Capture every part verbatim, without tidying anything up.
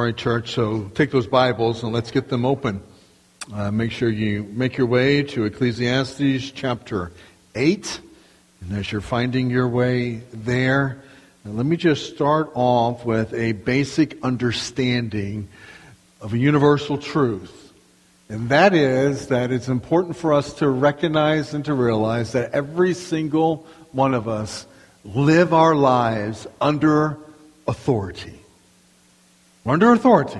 right, church, so take those Bibles and let's get them open. Uh, make sure you make your way to Ecclesiastes chapter eight. And as you're finding your way there, let me just start off with a basic understanding of a universal truth. And that is that it's important for us to recognize and to realize that every single one of us live our lives under authority. We're under authority.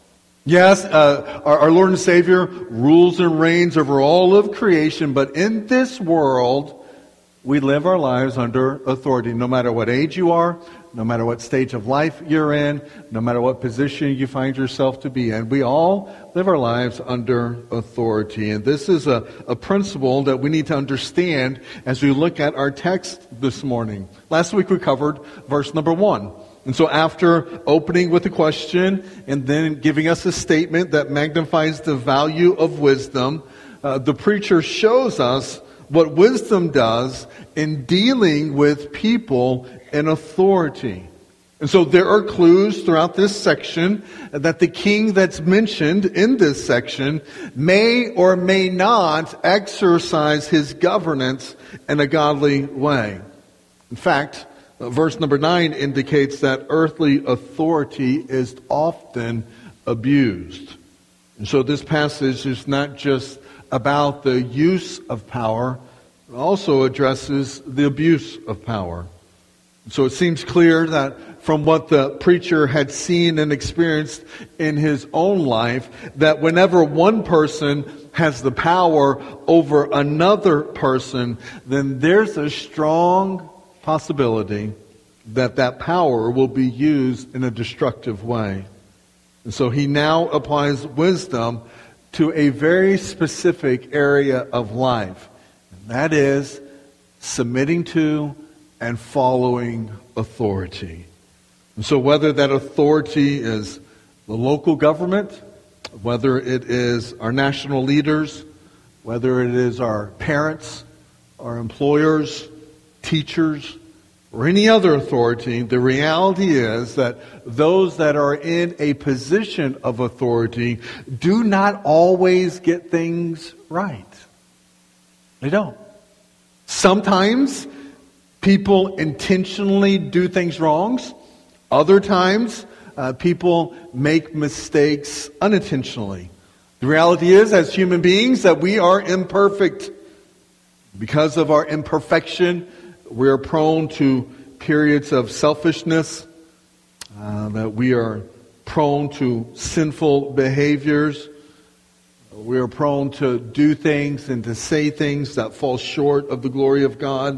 Yes, uh, our, our Lord and Savior rules and reigns over all of creation, but in this world, we live our lives under authority. No matter what age you are, no matter what stage of life you're in, no matter what position you find yourself to be in, we all live our lives under authority. And this is a, a principle that we need to understand as we look at our text this morning. Last week we covered verse number one. And so after opening with a question and then giving us a statement that magnifies the value of wisdom, uh, the preacher shows us what wisdom does in dealing with people in authority. And so there are clues throughout this section that the king that's mentioned in this section may or may not exercise his governance in a godly way. In fact, verse number nine indicates that earthly authority is often abused. And so this passage is not just about the use of power, it also addresses the abuse of power. So it seems clear that from what the preacher had seen and experienced in his own life, that whenever one person has the power over another person, then there's a strong possibility that that power will be used in a destructive way. And so he now applies wisdom to a very specific area of life. And that is submitting to and following authority. And so whether that authority is the local government, whether it is our national leaders, whether it is our parents, our employers, teachers, or any other authority, the reality is that those that are in a position of authority do not always get things right. They don't. Sometimes people intentionally do things wrong. Other times, uh, people make mistakes unintentionally. The reality is, as human beings, that we are imperfect. Because of our imperfection, we are prone to periods of selfishness, uh, that we are prone to sinful behaviors. We are prone to do things and to say things that fall short of the glory of God.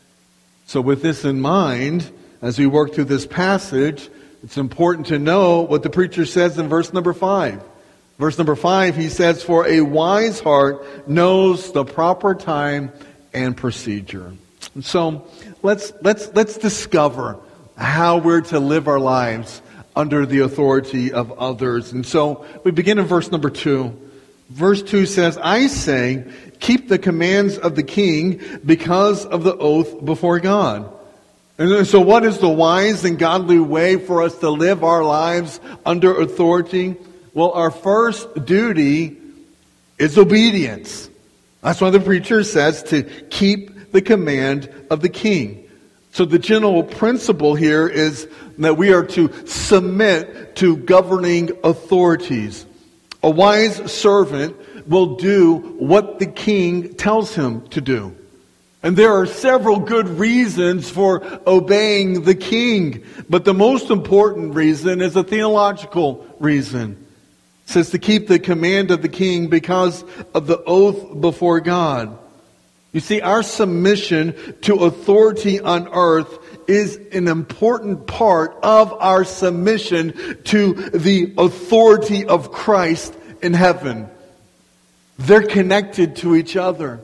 So with this in mind, as we work through this passage, it's important to know what the preacher says in verse number five. Verse number five, he says, "For a wise heart knows the proper time and procedure." And so let's let's let's discover how we're to live our lives under the authority of others. And so we begin in verse number two. Verse two says, "I say, keep the commands of the king because of the oath before God." And so what is the wise and godly way for us to live our lives under authority? Well, our first duty is obedience. That's why the preacher says to keep the command of the king. So the general principle here is that we are to submit to governing authorities. A wise servant will do what the king tells him to do. And there are several good reasons for obeying the king. But the most important reason is a theological reason. It says to keep the command of the king because of the oath before God. You see, our submission to authority on earth is an important part of our submission to the authority of Christ in heaven. They're connected to each other.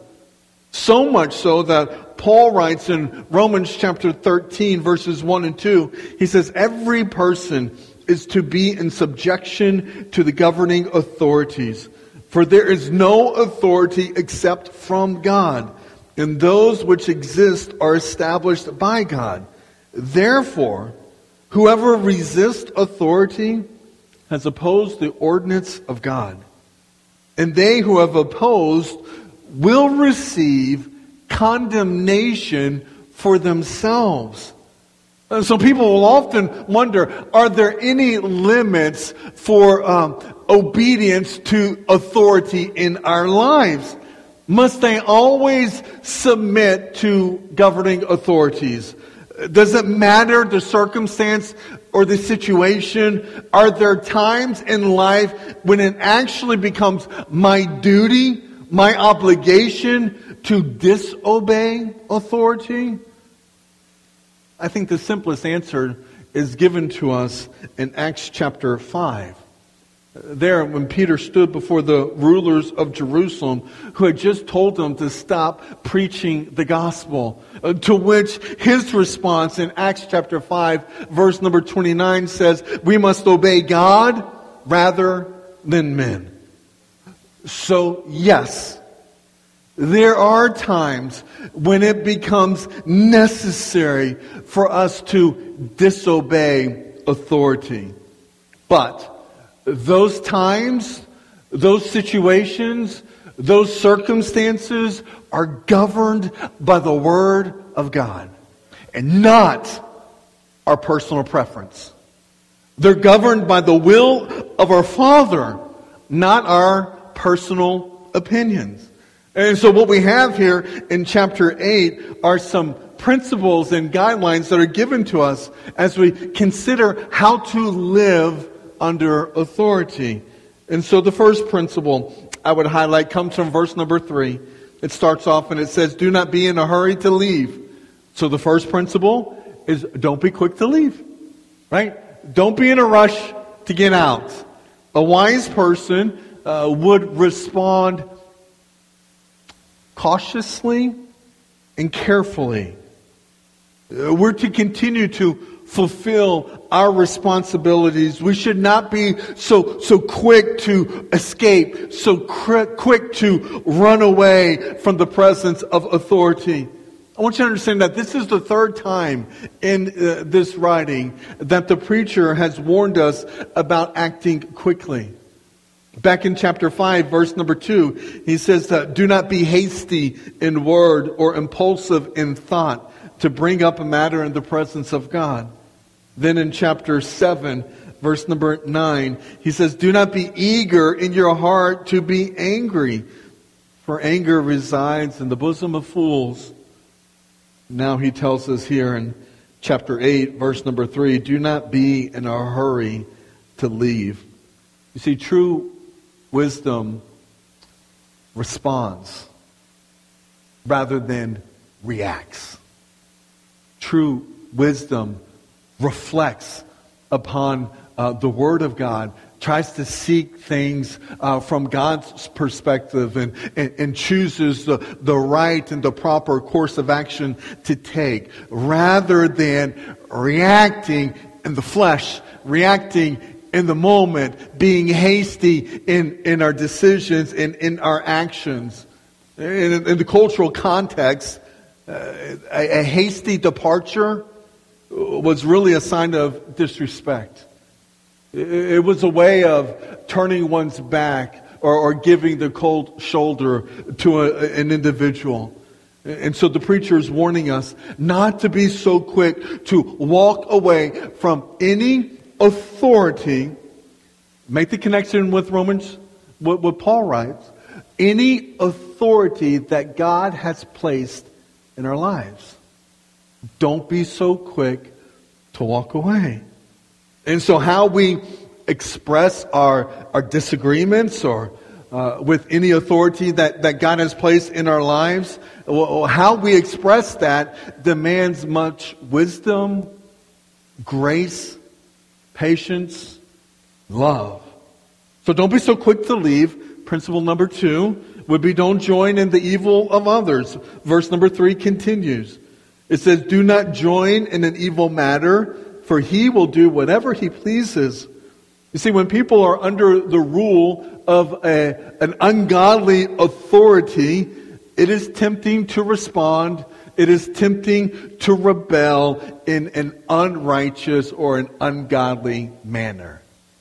So much so that Paul writes in Romans chapter thirteen, verses one and two, he says, every person is to be in subjection to the governing authorities. For there is no authority except from God, and those which exist are established by God. Therefore, whoever resists authority has opposed the ordinance of God. And they who have opposed will receive condemnation for themselves. And so people will often wonder, are there any limits for um, obedience to authority in our lives? Must they always submit to governing authorities? Does it matter the circumstance or the situation? Are there times in life when it actually becomes my duty, my obligation to disobey authority? I think the simplest answer is given to us in Acts chapter five. There, when Peter stood before the rulers of Jerusalem, who had just told them to stop preaching the gospel, uh, to which his response in Acts chapter five, verse number twenty-nine says, we must obey God rather than men. So, yes, there are times when it becomes necessary for us to disobey authority. But those times, those situations, those circumstances are governed by the Word of God and not our personal preference. They're governed by the will of our Father, not our personal opinions. And so what we have here in chapter eight are some principles and guidelines that are given to us as we consider how to live under authority. And so the first principle I would highlight comes from verse number three. It starts off and it says, do not be in a hurry to leave. So the first principle is don't be quick to leave. Right? Don't be in a rush to get out. A wise person uh, would respond cautiously and carefully. Uh, we're to continue to fulfill our responsibilities. We should not be so so quick to escape, so quick, quick to run away from the presence of authority. I want you to understand that this is the third time in uh, this writing that the preacher has warned us about acting quickly. Back in chapter five, verse number two, he says that do not be hasty in word or impulsive in thought to bring up a matter in the presence of God. Then in chapter seven, verse number nine, he says, do not be eager in your heart to be angry, for anger resides in the bosom of fools. Now he tells us here in chapter eight, verse number three, do not be in a hurry to leave. You see, true wisdom responds rather than reacts. True wisdom reflects upon uh, the Word of God, tries to seek things uh, from God's perspective and, and, and chooses the, the right and the proper course of action to take, rather than reacting in the flesh, reacting in the moment, being hasty in, in our decisions and in our actions. In, in the cultural context, uh, a, a hasty departure was really a sign of disrespect. It was a way of turning one's back or, or giving the cold shoulder to a, an individual. And so the preacher is warning us not to be so quick to walk away from any authority. Make the connection with Romans, what, what Paul writes. Any authority that God has placed in our lives. Don't be so quick to walk away. And so how we express our, our disagreements or uh, with any authority that, that God has placed in our lives, well, how we express that demands much wisdom, grace, patience, love. So don't be so quick to leave. Principle number two would be don't join in the evil of others. Verse number three continues. It says, do not join in an evil matter, for he will do whatever he pleases. You see, when people are under the rule of a, an ungodly authority, it is tempting to respond. It is tempting to rebel in an unrighteous or an ungodly manner.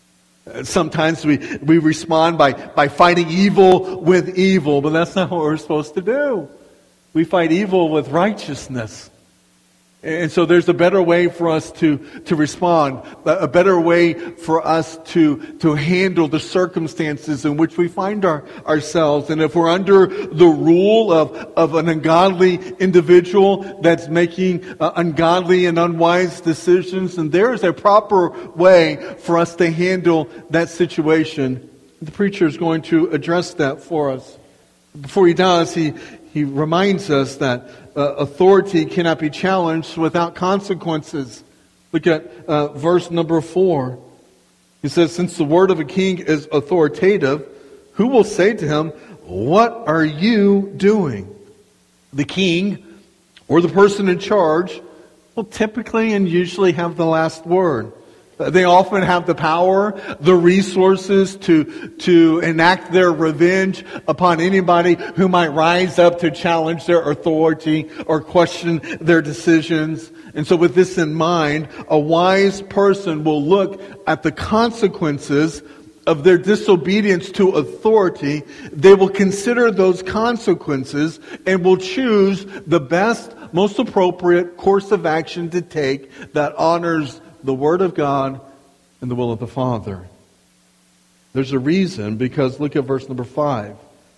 Sometimes we, we respond by, by fighting evil with evil, but that's not what we're supposed to do. We fight evil with righteousness. And so there's a better way for us to, to respond, a better way for us to, to handle the circumstances in which we find our, ourselves. And if we're under the rule of, of an ungodly individual that's making uh, ungodly and unwise decisions, then there is a proper way for us to handle that situation. The preacher is going to address that for us. Before he does, he, he reminds us that uh, authority cannot be challenged without consequences. Look at uh, verse number four. He says, since the word of a king is authoritative, who will say to him, what are you doing? The king or the person in charge will typically and usually have the last word. They often have the power, the resources to, to enact their revenge upon anybody who might rise up to challenge their authority or question their decisions. And so with this in mind, a wise person will look at the consequences of their disobedience to authority. They will consider those consequences and will choose the best, most appropriate course of action to take that honors the Word of God and the will of the Father. There's a reason, because look at verse number five.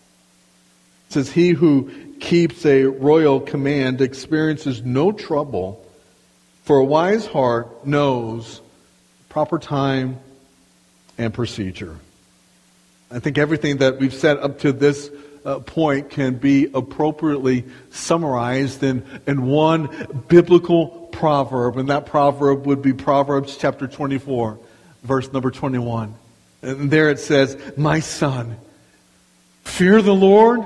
It says, he who keeps a royal command experiences no trouble, for a wise heart knows proper time and procedure. I think everything that we've said up to this uh, point can be appropriately summarized in, in one biblical proverb, and that proverb would be Proverbs chapter twenty-four, verse number twenty-one. And there it says, my son, fear the Lord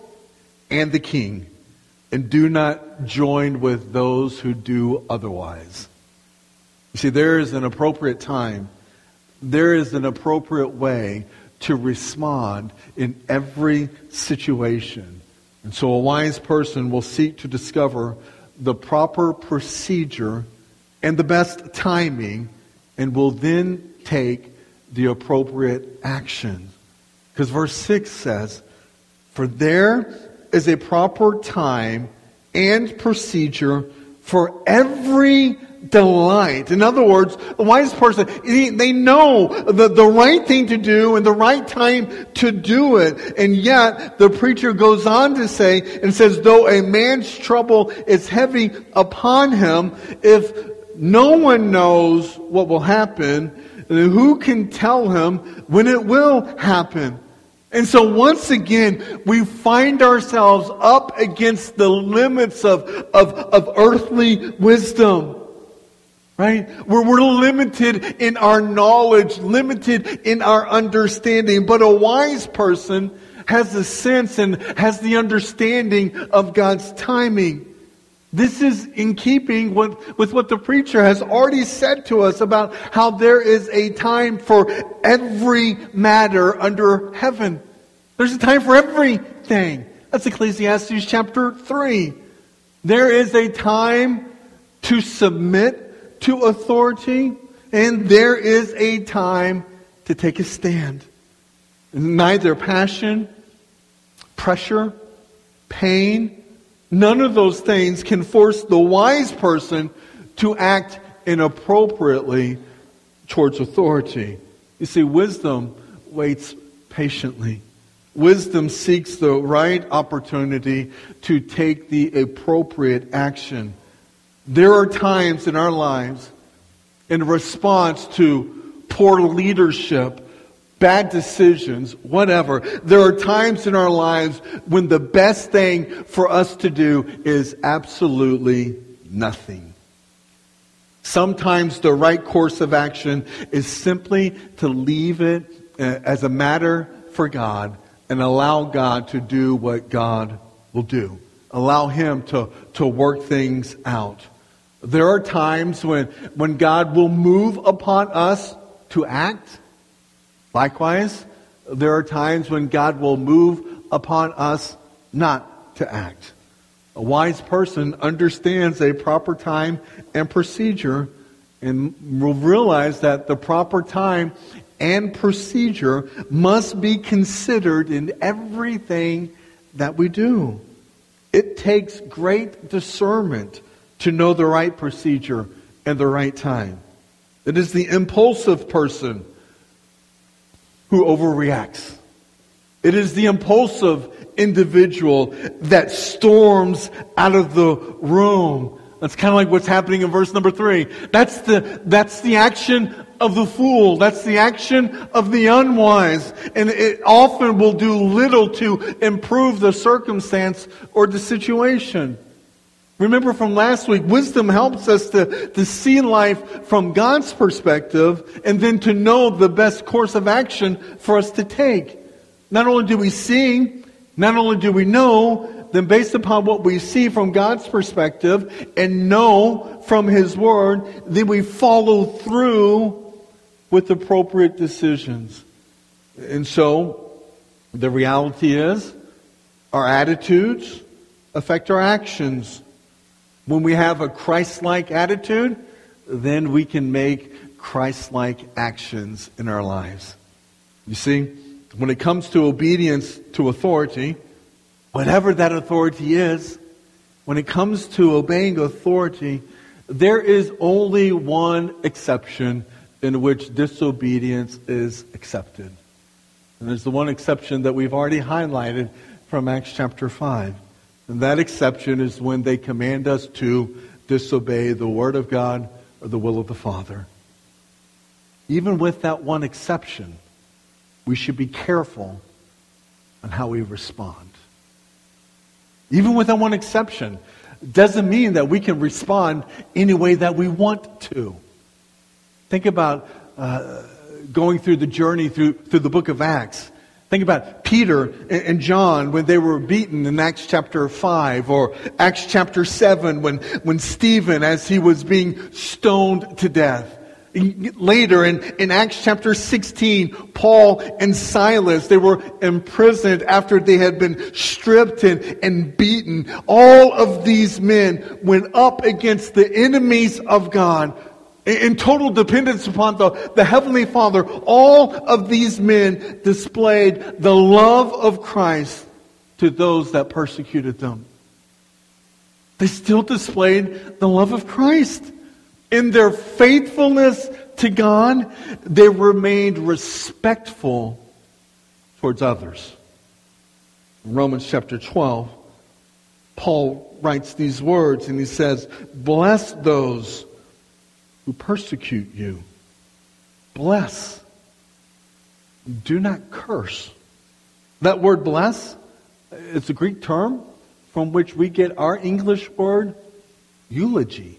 and the king, and do not join with those who do otherwise. You see, there is an appropriate time, there is an appropriate way to respond in every situation. And so a wise person will seek to discover the proper procedure and the best timing, and will then take the appropriate action. Because verse six says, for there is a proper time and procedure for every delight. In other words, a wise person, they know the, the right thing to do and the right time to do it. And yet, the preacher goes on to say, and says, though a man's trouble is heavy upon him, if no one knows what will happen, who can tell him when it will happen? And so once again, we find ourselves up against the limits of, of, of earthly wisdom. Right? We're, we're limited in our knowledge, limited in our understanding. But a wise person has the sense and has the understanding of God's timing. This is in keeping with, with what the preacher has already said to us about how there is a time for every matter under heaven. There's a time for everything. That's Ecclesiastes chapter three. There is a time to submit to authority, and there is a time to take a stand. Neither passion, pressure, pain, none of those things can force the wise person to act inappropriately towards authority. You see, wisdom waits patiently. Wisdom seeks the right opportunity to take the appropriate action. There are times in our lives, in response to poor leadership, bad decisions, whatever, there are times in our lives when the best thing for us to do is absolutely nothing. Sometimes the right course of action is simply to leave it as a matter for God and allow God to do what God will do. Allow Him to, to work things out. There are times when, when God will move upon us to act. Likewise, there are times when God will move upon us not to act. A wise person understands a proper time and procedure and will realize that the proper time and procedure must be considered in everything that we do. It takes great discernment to know the right procedure and the right time. It is the impulsive person who overreacts. It is the impulsive individual that storms out of the room. That's kind of like what's happening in verse number three. That's the, that's the action of the fool. That's the action of the unwise. And it often will do little to improve the circumstance or the situation. Remember from last week, wisdom helps us to, to see life from God's perspective and then to know the best course of action for us to take. Not only do we see, not only do we know, then based upon what we see from God's perspective and know from His Word, then we follow through with appropriate decisions. And so, the reality is, our attitudes affect our actions. When we have a Christ-like attitude, then we can make Christ-like actions in our lives. You see, when it comes to obedience to authority, whatever that authority is, when it comes to obeying authority, there is only one exception in which disobedience is accepted. And there's the one exception that we've already highlighted from Acts chapter five. And that exception is when they command us to disobey the Word of God or the will of the Father. Even with that one exception, we should be careful on how we respond. Even with that one exception, doesn't mean that we can respond any way that we want to. Think about uh, going through the journey through, through the book of Acts. Think about Peter and John when they were beaten in Acts chapter five, or Acts chapter seven when, when Stephen, as he was being stoned to death. Later in, in Acts chapter sixteen, Paul and Silas, they were imprisoned after they had been stripped and, and beaten. All of these men went up against the enemies of God in total dependence upon the, the Heavenly Father. All of these men displayed the love of Christ to those that persecuted them. They still displayed the love of Christ. In their faithfulness to God, they remained respectful towards others. In Romans chapter twelve, Paul writes these words and he says, "Bless those who persecute you. Bless. Do not curse." That word bless, it's a Greek term from which we get our English word eulogy.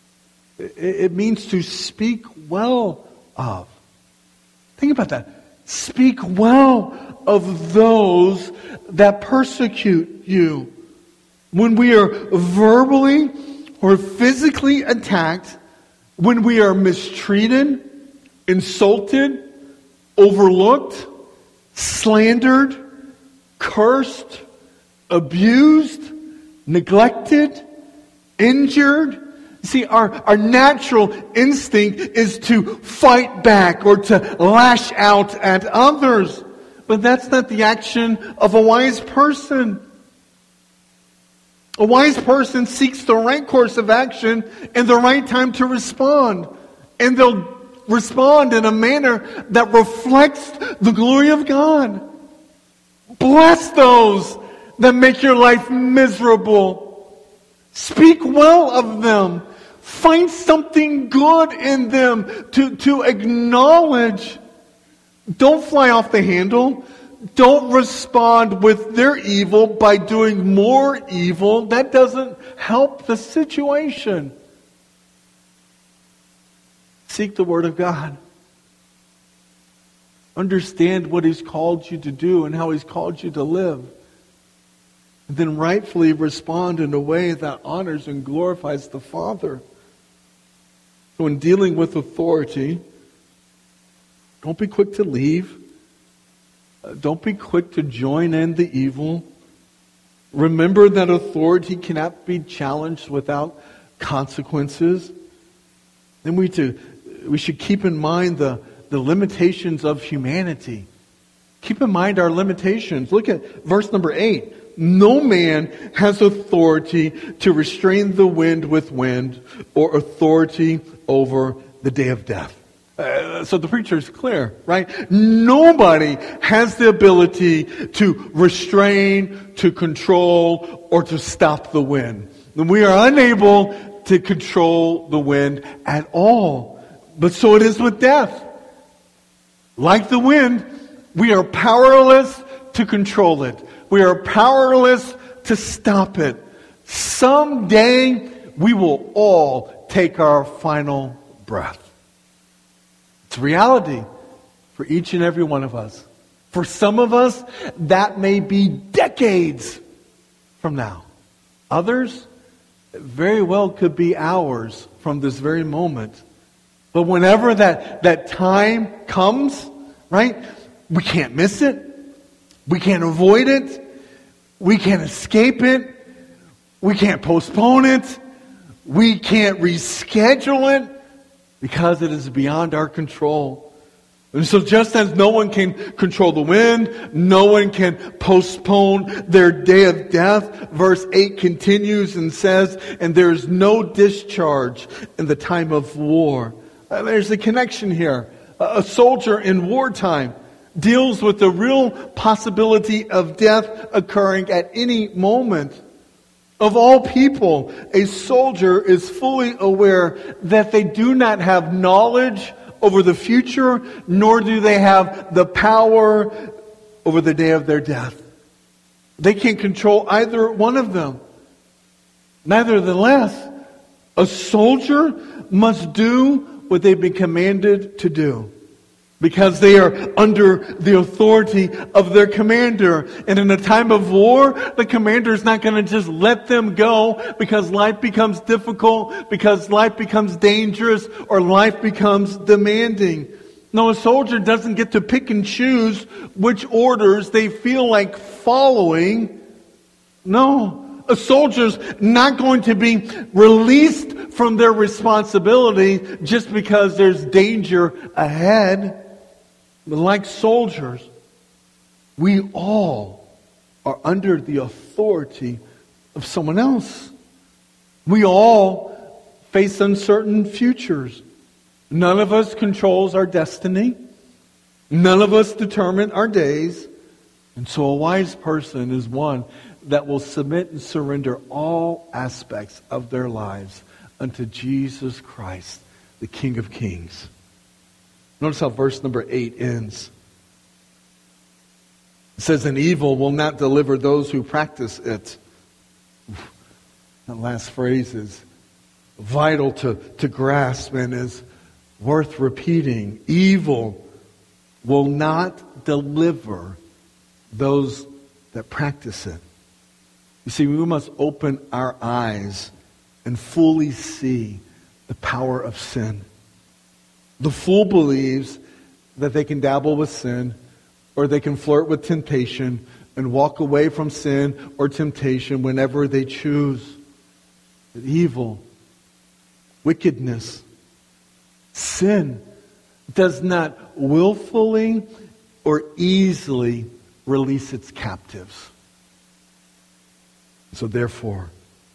It means to speak well of. Think about that. Speak well of those that persecute you. When we are verbally or physically attacked, when we are mistreated, insulted, overlooked, slandered, cursed, abused, neglected, injured. See, our, our natural instinct is to fight back or to lash out at others. But that's not the action of a wise person. A wise person seeks the right course of action and the right time to respond. And they'll respond in a manner that reflects the glory of God. Bless those that make your life miserable. Speak well of them. Find something good in them to, to acknowledge. Don't fly off the handle. Don't respond with their evil by doing more evil. That doesn't help the situation. Seek the Word of God. Understand what He's called you to do and how He's called you to live. And then rightfully respond in a way that honors and glorifies the Father. So in dealing with authority, don't be quick to leave. Don't be quick to join in the evil. Remember that authority cannot be challenged without consequences. Then we to we should keep in mind the the limitations of humanity. Keep in mind our limitations. Look at verse number eight. No man has authority to restrain the wind with wind or authority over the day of death. Uh, so the preacher is clear, right? Nobody has the ability to restrain, to control, or to stop the wind. And we are unable to control the wind at all. But so it is with death. Like the wind, we are powerless to control it. We are powerless to stop it. Someday, we will all take our final breath. It's reality for each and every one of us. For some of us, that may be decades from now. Others, it very well could be hours from this very moment. But whenever that, that time comes, right, we can't miss it. We can't avoid it. We can't escape it. We can't postpone it. We can't reschedule it because it is beyond our control. And so just as no one can control the wind, no one can postpone their day of death, verse eight continues and says, and there is no discharge in the time of war. Uh, there's a connection here. A soldier in wartime deals with the real possibility of death occurring at any moment. Of all people, a soldier is fully aware that they do not have knowledge over the future, nor do they have the power over the day of their death. They can't control either one of them. Nevertheless, a soldier must do what they've been commanded to do, because they are under the authority of their commander. And in a time of war, the commander is not going to just let them go because life becomes difficult, because life becomes dangerous, or life becomes demanding. No, a soldier doesn't get to pick and choose which orders they feel like following. No, a soldier's not going to be released from their responsibility just because there's danger ahead. But like soldiers, we all are under the authority of someone else. We all face uncertain futures. None of us controls our destiny. None of us determine our days. And so a wise person is one that will submit and surrender all aspects of their lives unto Jesus Christ, the King of Kings. Notice how verse number eight ends. It says, "And evil will not deliver those who practice it." That last phrase is vital to, to grasp and is worth repeating. Evil will not deliver those that practice it. You see, we must open our eyes and fully see the power of sin. The fool believes that they can dabble with sin, or they can flirt with temptation and walk away from sin or temptation whenever they choose. But evil, wickedness, sin does not willfully or easily release its captives. So therefore,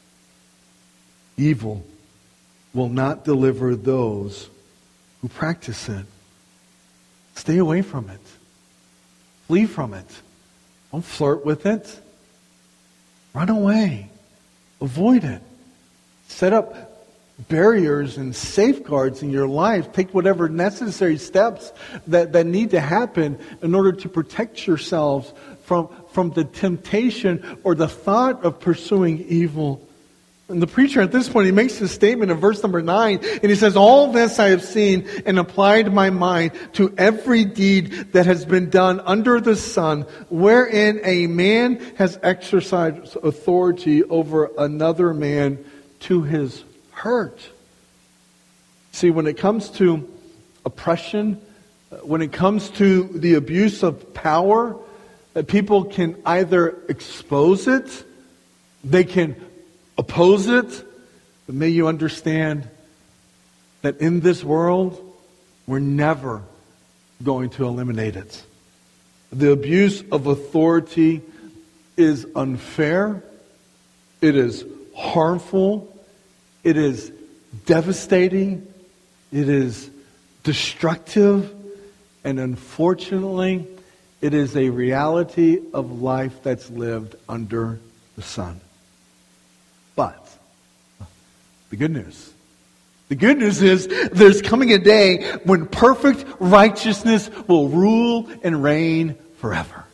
evil will not deliver those who practice it. Stay away from it. Flee from it. Don't flirt with it. Run away. Avoid it. Set up barriers and safeguards in your life. Take whatever necessary steps that, that need to happen in order to protect yourselves from, from the temptation or the thought of pursuing evil. And the preacher at this point, he makes this statement in verse number nine, and he says, "All this I have seen and applied my mind to every deed that has been done under the sun, wherein a man has exercised authority over another man to his hurt." See, when it comes to oppression, when it comes to the abuse of power, people can either expose it, they can oppose it, but may you understand that in this world, we're never going to eliminate it. The abuse of authority is unfair. It is harmful. It is devastating. It is destructive. And unfortunately, it is a reality of life that's lived under the sun. But the good news. The good news is there's coming a day when perfect righteousness will rule and reign forever.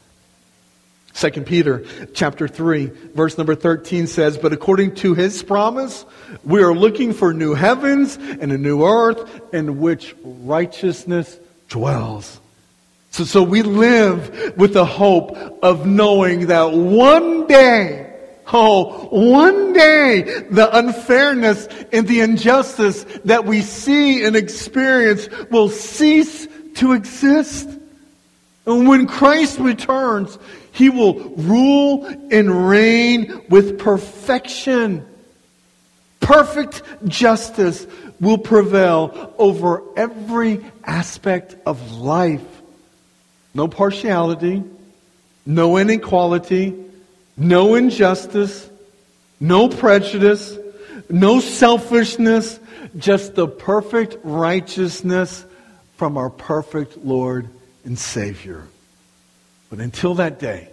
Second Peter chapter three, verse number thirteen says, "But according to His promise, we are looking for new heavens and a new earth in which righteousness dwells." So, so we live with the hope of knowing that one day, Oh, one day, the unfairness and the injustice that we see and experience will cease to exist. And when Christ returns, He will rule and reign with perfection. Perfect justice will prevail over every aspect of life. No partiality, no inequality, no injustice, no prejudice, no selfishness, just the perfect righteousness from our perfect Lord and Savior. But until that day,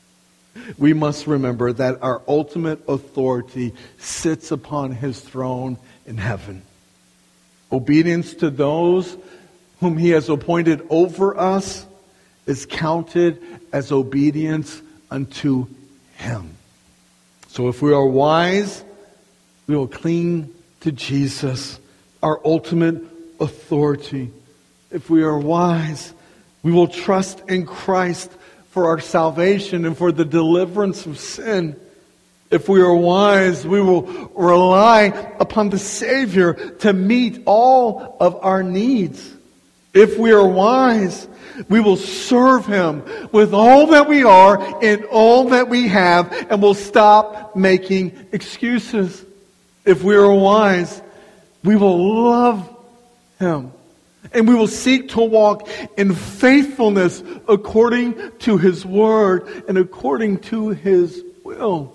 we must remember that our ultimate authority sits upon His throne in heaven. Obedience to those whom He has appointed over us is counted as obedience unto Him. So if we are wise, we will cling to Jesus, our ultimate authority. If we are wise, we will trust in Christ for our salvation and for the deliverance of sin. If we are wise, we will rely upon the Savior to meet all of our needs. If we are wise, we will serve Him with all that we are and all that we have, and will stop making excuses. If we are wise, we will love Him, and we will seek to walk in faithfulness according to His Word and according to His will.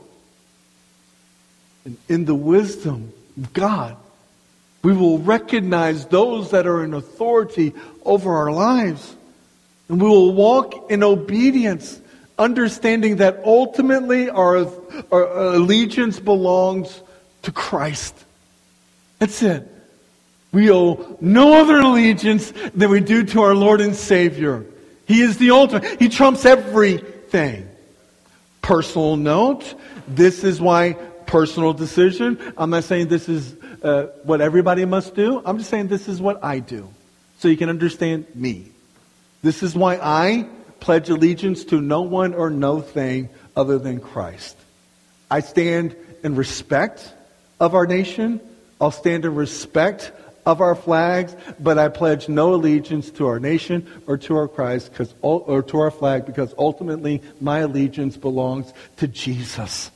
And in the wisdom of God, we will recognize those that are in authority over our lives. And we will walk in obedience, understanding that ultimately our, our allegiance belongs to Christ. That's it. We owe no other allegiance than we do to our Lord and Savior. He is the ultimate. He trumps everything. Personal note, this is why personal decision. I'm not saying this is uh, what everybody must do. I'm just saying this is what I do. So you can understand me. This is why I pledge allegiance to no one or no thing other than Christ. I stand in respect of our nation. I'll stand in respect of our flags, but I pledge no allegiance to our nation or to our Christ, because or to our flag, because ultimately my allegiance belongs to Jesus.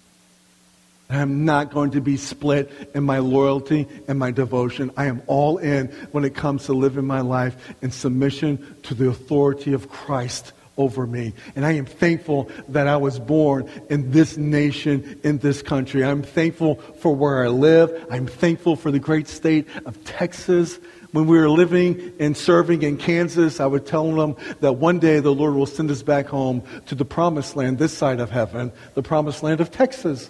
I'm not going to be split in my loyalty and my devotion. I am all in when it comes to living my life in submission to the authority of Christ over me. And I am thankful that I was born in this nation, in this country. I'm thankful for where I live. I'm thankful for the great state of Texas. When we were living and serving in Kansas, I would tell them that one day the Lord will send us back home to the promised land, this side of heaven, the promised land of Texas.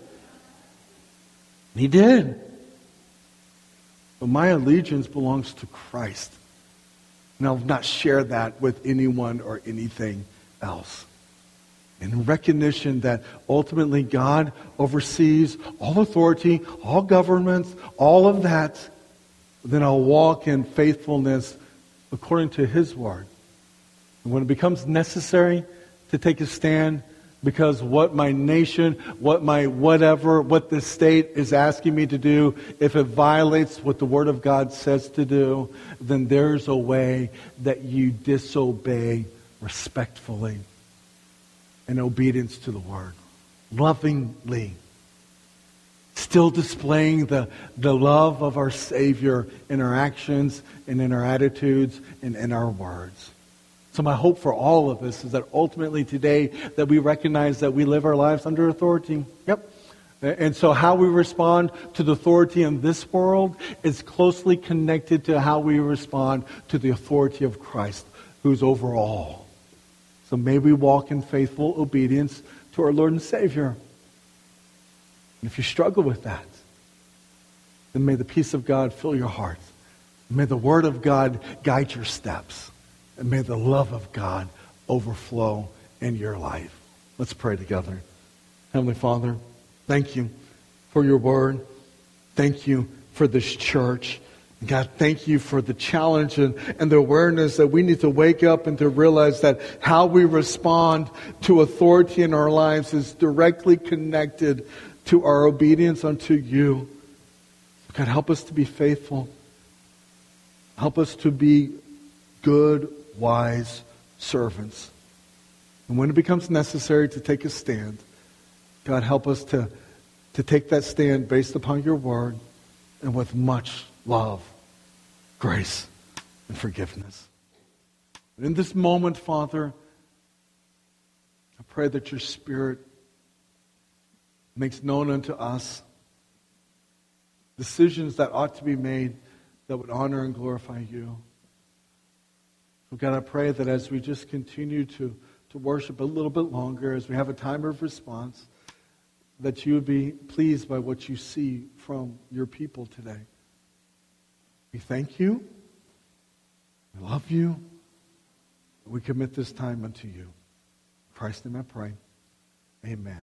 He did. But my allegiance belongs to Christ. And I'll not share that with anyone or anything else. In recognition that ultimately God oversees all authority, all governments, all of that, then I'll walk in faithfulness according to His Word. And when it becomes necessary to take a stand, because what my nation, what my whatever, what the state is asking me to do, if it violates what the Word of God says to do, then there's a way that you disobey respectfully in obedience to the Word. Lovingly. Still displaying the, the love of our Savior in our actions and in our attitudes and in our words. So my hope for all of us is that ultimately today that we recognize that we live our lives under authority. Yep. And so how we respond to the authority in this world is closely connected to how we respond to the authority of Christ, who's over all. So may we walk in faithful obedience to our Lord and Savior. And if you struggle with that, then may the peace of God fill your heart. May the Word of God guide your steps. And may the love of God overflow in your life. Let's pray together. Heavenly Father, thank you for your Word. Thank you for this church. God, thank you for the challenge and, and the awareness that we need to wake up and to realize that how we respond to authority in our lives is directly connected to our obedience unto you. God, help us to be faithful. Help us to be good, wise servants. And when it becomes necessary to take a stand, God, help us to, to take that stand based upon your word and with much love, grace, and forgiveness. And in this moment, Father, I pray that your Spirit makes known unto us decisions that ought to be made that would honor and glorify you. So God, I pray that as we just continue to, to worship a little bit longer, as we have a time of response, that you would be pleased by what you see from your people today. We thank you. We love you. We commit this time unto you. In Christ's name I pray. Amen.